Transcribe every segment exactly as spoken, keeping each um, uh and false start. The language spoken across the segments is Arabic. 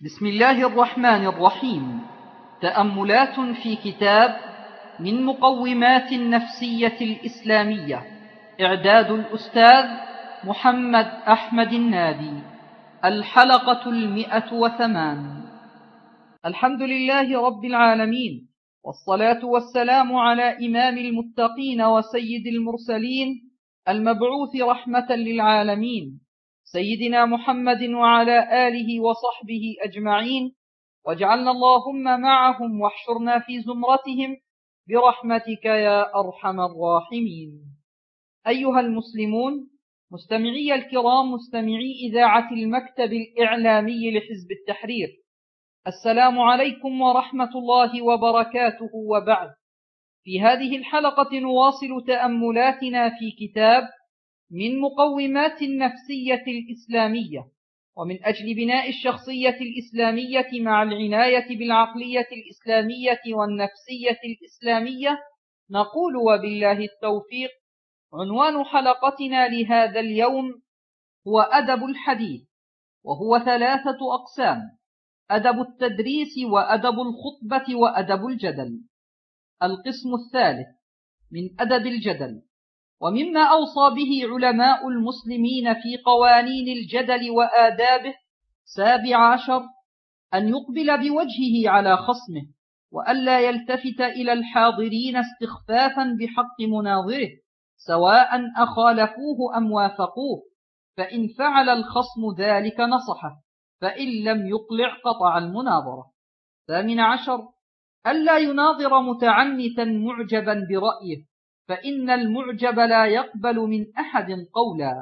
بسم الله الرحمن الرحيم. تأملات في كتاب من مقومات النفسية الإسلامية، إعداد الأستاذ محمد أحمد النادي. الحلقة المئة وثمان. الحمد لله رب العالمين، والصلاة والسلام على إمام المتقين وسيد المرسلين المبعوث رحمة للعالمين، سيدنا محمد وعلى آله وصحبه أجمعين، واجعلنا اللهم معهم واحشرنا في زمرتهم برحمتك يا أرحم الراحمين. أيها المسلمون، مستمعي الكرام، مستمعي إذاعة المكتب الإعلامي لحزب التحرير، السلام عليكم ورحمة الله وبركاته. وبعد، في هذه الحلقة نواصل تأملاتنا في كتاب من مقومات النفسية الإسلامية، ومن أجل بناء الشخصية الإسلامية مع العناية بالعقلية الإسلامية والنفسية الإسلامية، نقول وبالله التوفيق: عنوان حلقتنا لهذا اليوم هو أدب الحديث، وهو ثلاثة أقسام: أدب التدريس، وأدب الخطبة، وأدب الجدل. القسم الثالث من أدب الجدل، ومما أوصى به علماء المسلمين في قوانين الجدل وآدابه: سابع عشر، أن يقبل بوجهه على خصمه، وألا يلتفت إلى الحاضرين استخفافا بحق مناظره، سواء أخالفوه أم وافقوه، فإن فعل الخصم ذلك نصحه، فإن لم يقلع قطع المناظرة. ثامن عشر، ألا يناظر متعنتا معجبا برأيه، فإن المعجب لا يقبل من أحد قولا.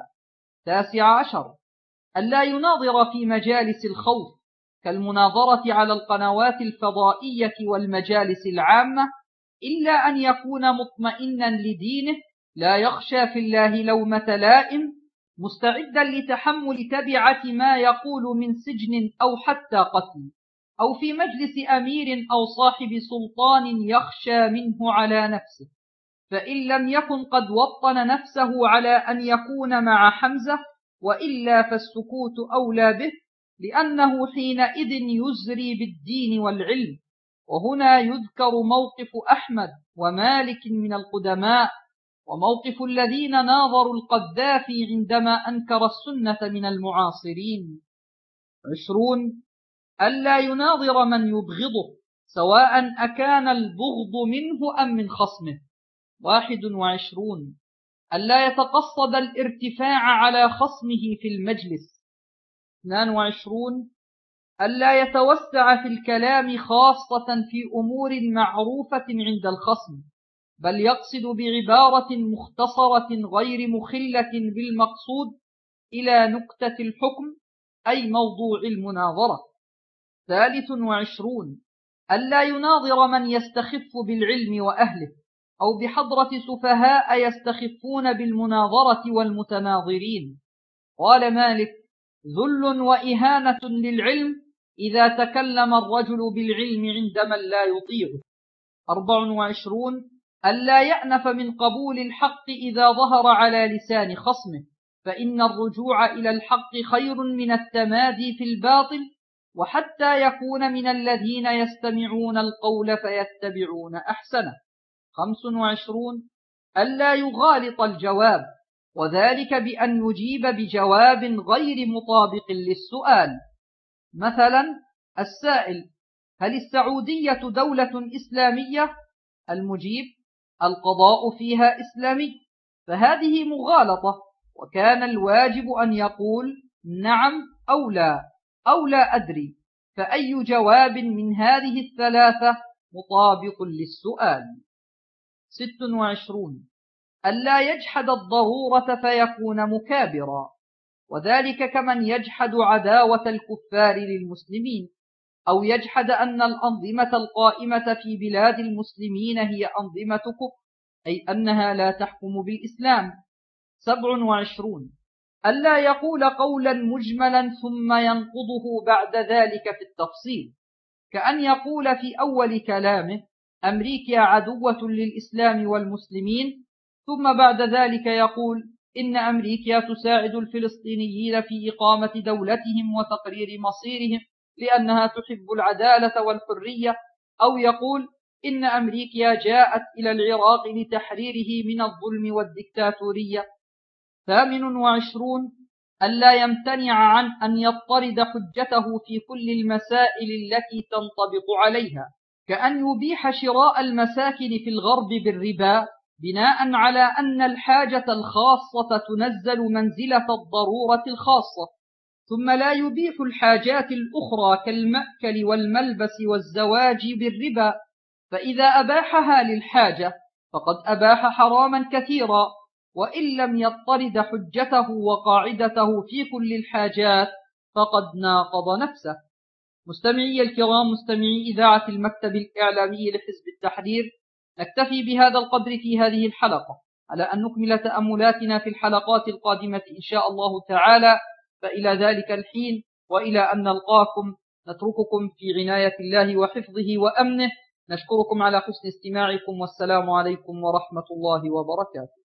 تاسع عشر، ألا يناظر في مجالس الخوف كالمناظرة على القنوات الفضائية والمجالس العامة، إلا أن يكون مطمئنا لدينه، لا يخشى في الله لومة لائم، مستعدا لتحمل تبعة ما يقول من سجن أو حتى قتل، أو في مجلس أمير أو صاحب سلطان يخشى منه على نفسه، فإن لم يكن قد وطن نفسه على أن يكون مع حمزة، وإلا فالسكوت أولى به، لأنه حينئذ يزري بالدين والعلم. وهنا يذكر موقف أحمد ومالك من القدماء، وموقف الذين ناظروا القذافي عندما أنكر السنة من المعاصرين. عشرون، ألا يناظر من يبغضه، سواء أكان البغض منه أم من خصمه. واحد وعشرون، ألا يتقصد الارتفاع على خصمه في المجلس. اثنان وعشرون، ألا يتوسع في الكلام خاصة في أمور معروفة عند الخصم، بل يقصد بعبارة مختصرة غير مخلة بالمقصود إلى نكتة الحكم، أي موضوع المناظرة. ثالث وعشرون، ألا يناظر من يستخف بالعلم وأهله، أو بحضرة سفهاء يستخفون بالمناظرة والمتناظرين. قال مالك: ذل وإهانة للعلم إذا تكلم الرجل بالعلم عند من لا يطيعه. أربع وعشرون، ألا يأنف من قبول الحق إذا ظهر على لسان خصمه، فإن الرجوع إلى الحق خير من التمادي في الباطل، وحتى يكون من الذين يستمعون القول فيتبعون أحسنه. خمس وعشرون، ألا يغالط الجواب، وذلك بأن يجيب بجواب غير مطابق للسؤال. مثلا السائل: هل السعودية دولة إسلامية؟ المجيب: القضاء فيها إسلامي، فهذه مغالطة، وكان الواجب أن يقول نعم أو لا، أو لا أدري، فأي جواب من هذه الثلاثة مطابق للسؤال. ست وعشرون، ألا يجحد الضرورة فيكون مكابرا، وذلك كمن يجحد عداوة الكفار للمسلمين، أو يجحد أن الأنظمة القائمة في بلاد المسلمين هي أنظمة كفر، أي أنها لا تحكم بالإسلام. سبع وعشرون، ألا يقول قولا مجملا ثم ينقضه بعد ذلك في التفصيل، كأن يقول في أول كلامه: أمريكا عدوة للإسلام والمسلمين، ثم بعد ذلك يقول: إن أمريكا تساعد الفلسطينيين في إقامة دولتهم وتقرير مصيرهم، لأنها تحب العدالة والحرية، أو يقول إن أمريكا جاءت إلى العراق لتحريره من الظلم والدكتاتورية. ثامن وعشرون ألا يمتنع عن أن يضطرد حجته في كل المسائل التي تنطبق عليها، كأن يبيح شراء المساكن في الغرب بالربا بناء على أن الحاجة الخاصة تنزل منزلة الضرورة الخاصة، ثم لا يبيح الحاجات الأخرى كالمأكل والملبس والزواج بالربا، فإذا أباحها للحاجة فقد أباح حراما كثيرا، وإن لم يضطرد حجته وقاعدته في كل الحاجات فقد ناقض نفسه. مستمعي الكرام، مستمعي إذاعة المكتب الإعلامي لحزب التحرير، نكتفي بهذا القدر في هذه الحلقة، على أن نكمل تأملاتنا في الحلقات القادمة إن شاء الله تعالى. فإلى ذلك الحين وإلى أن نلقاكم نترككم في عناية الله وحفظه وأمنه. نشكركم على حسن استماعكم، والسلام عليكم ورحمة الله وبركاته.